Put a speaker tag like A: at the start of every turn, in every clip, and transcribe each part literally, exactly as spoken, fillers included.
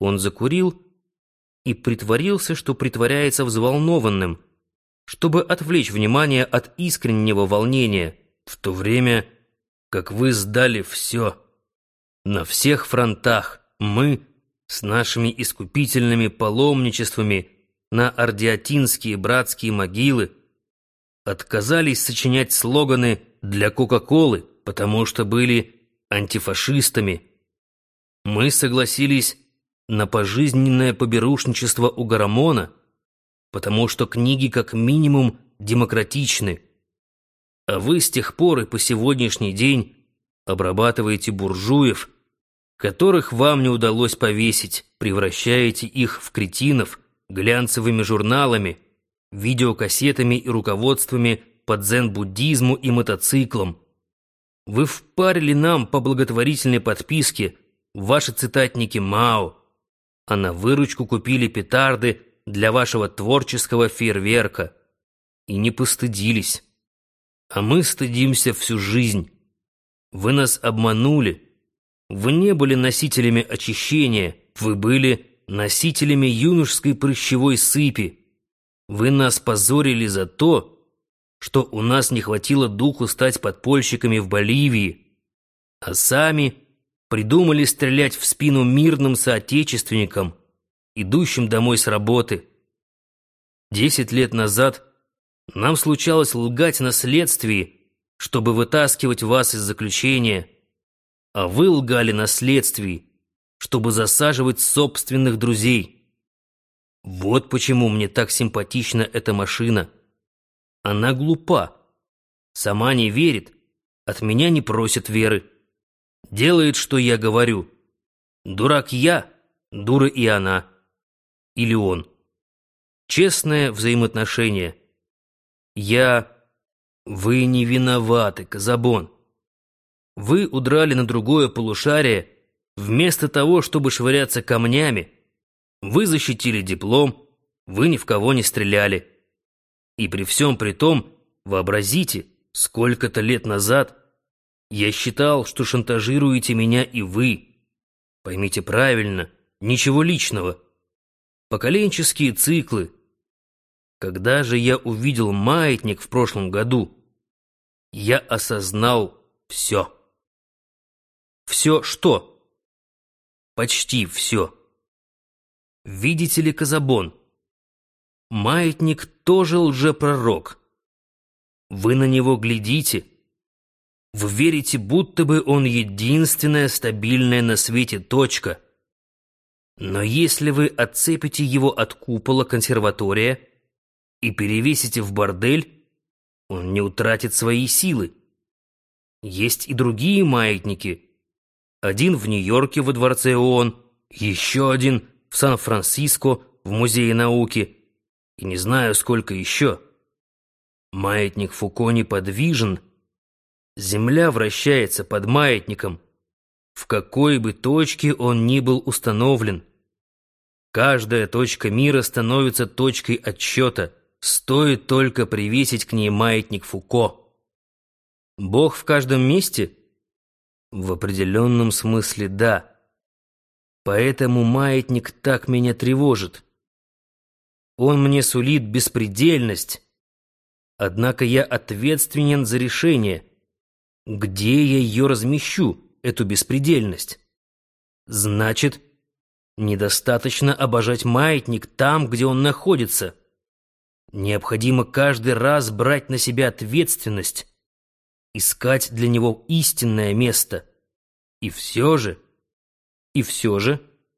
A: Он закурил и притворился, что притворяется взволнованным, чтобы отвлечь внимание от искреннего волнения, в то время как вы сдали все. На всех фронтах мы с нашими искупительными паломничествами на ардиатинские братские могилы отказались сочинять слоганы для Кока-Колы, потому что были антифашистами. Мы согласились на пожизненное поберушничество у Гарамона, потому что книги как минимум демократичны. А вы с тех пор и по сегодняшний день обрабатываете буржуев, которых вам не удалось повесить, превращаете их в кретинов глянцевыми журналами, видеокассетами и руководствами по дзен-буддизму и мотоциклам. Вы впарили нам по благотворительной подписке ваши цитатники Мао, а на выручку купили петарды для вашего творческого фейерверка и не постыдились. А мы стыдимся всю жизнь. Вы нас обманули. Вы не были носителями очищения, вы были носителями юношеской прыщевой сыпи. Вы нас позорили за то, что у нас не хватило духу стать подпольщиками в Боливии, а сами придумали стрелять в спину мирным соотечественникам, идущим домой с работы. Десять лет назад нам случалось лгать на следствии, чтобы вытаскивать вас из заключения, а вы лгали на следствии, чтобы засаживать собственных друзей. Вот почему мне так симпатична эта машина. Она глупа, сама не верит, от меня не просит веры. Делает, что я говорю. Дурак я, дура и она. Или он. Честное взаимоотношение. Я... Вы не виноваты, Казабон. Вы удрали на другое полушарие, вместо того, чтобы швыряться камнями. Вы защитили диплом, вы ни в кого не стреляли. И при всем при том, вообразите, сколько-то лет назад я считал, что шантажируете меня и вы. Поймите правильно, ничего личного. Поколенческие циклы. Когда же я увидел маятник в прошлом году, я осознал все. Все что? Почти все. Видите ли, Казабон, маятник тоже лжепророк. Вы на него глядите. Вы верите, будто бы он единственная стабильная на свете точка. Но если вы отцепите его от купола консерватория и перевесите в бордель, он не утратит свои силы. Есть и другие маятники. Один в Нью-Йорке во дворце ООН, еще один в Сан-Франциско в Музее науки, и не знаю, сколько еще. Маятник Фуко неподвижен. Земля вращается под маятником, в какой бы точке он ни был установлен. Каждая точка мира становится точкой отсчета, стоит только привесить к ней маятник Фуко. Бог в каждом месте? В определенном смысле да. Поэтому маятник так меня тревожит. Он мне сулит беспредельность, однако я ответственен за решение, где я ее размещу, эту беспредельность. Значит, недостаточно обожать маятник там, где он находится. Необходимо каждый раз брать на себя ответственность, искать для него истинное место. И все же, и все же,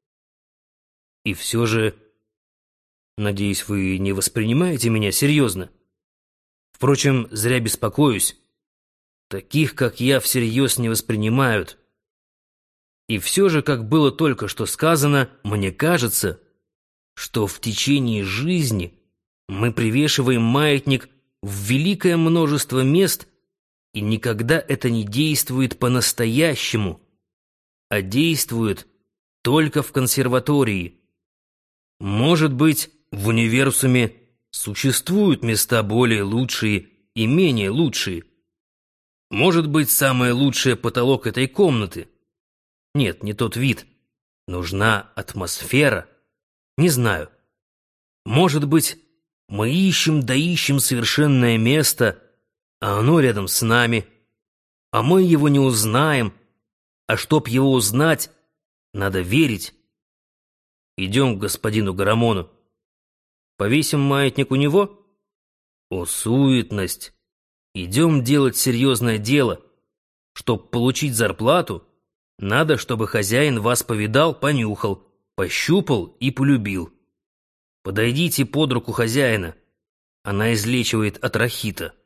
A: и все же, надеюсь, вы не воспринимаете меня серьезно. Впрочем, зря беспокоюсь. Таких, как я, всерьез не воспринимают. И все же, как было только что сказано, мне кажется, что в течение жизни мы привешиваем маятник в великое множество мест, и никогда это не действует по-настоящему, а действует только в консерватории. Может быть, в универсуме существуют места более лучшие и менее лучшие. Может быть, самое лучшее потолок этой комнаты. Нет, не тот вид. Нужна атмосфера. Не знаю. Может быть, мы ищем да ищем совершенное место, а оно рядом с нами, а мы его не узнаем, а чтоб его узнать, надо верить. Идем к господину Гарамону. Повесим маятник у него? О, суетность! Идем делать серьезное дело. Чтоб получить зарплату, надо, чтобы хозяин вас повидал, понюхал, пощупал и полюбил. Подойдите под руку хозяина. Она излечивает от рахита.